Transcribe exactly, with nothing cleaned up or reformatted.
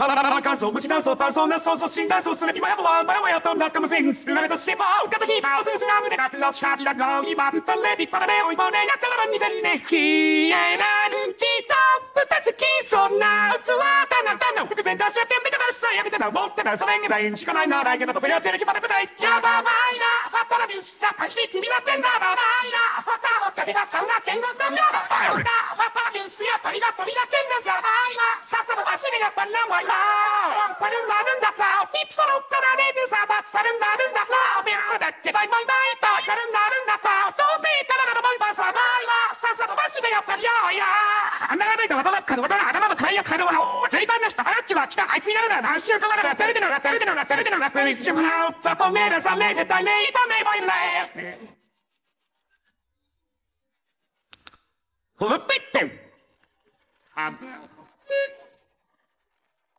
パララララ乾燥虫乾燥パーソナそうそう診断そうする気はやぼわばやばやとなかもせん生まれとしても浮かぶ日はすすな胸がてのしかじだが今ぶっ飛んで立派な目を一本でやったらば見せるね消えらるきと二つきそうな器だなだな伏線出し合ってんでからしさやめてな思ってなそれがないんしかないならいけど僕やってる気まで舞台やばばいなファットラビスさっぱりし君だってんだばばいなファッターをかけた顔が剣が飛んだばばいなファッタービスや鳥が飛びだってんだやばいなさっさと足にがパンナワイマーこれなるんだかヒットフォローからレビューさばっさるんだるんだかビルだってバイバイバイバイやるんだるんだか飛びからならバイバイさばいなさっさと足でやっぱりよいやあんながないと渡らっかど渡ら頭のかいやかどはおジェイタンなしとハラッチは来たあいつになるなら何週間かならテレビのなテレビのなテレビのなテレビのなザポメラさめ絶対ねイバメバイレフルピッペン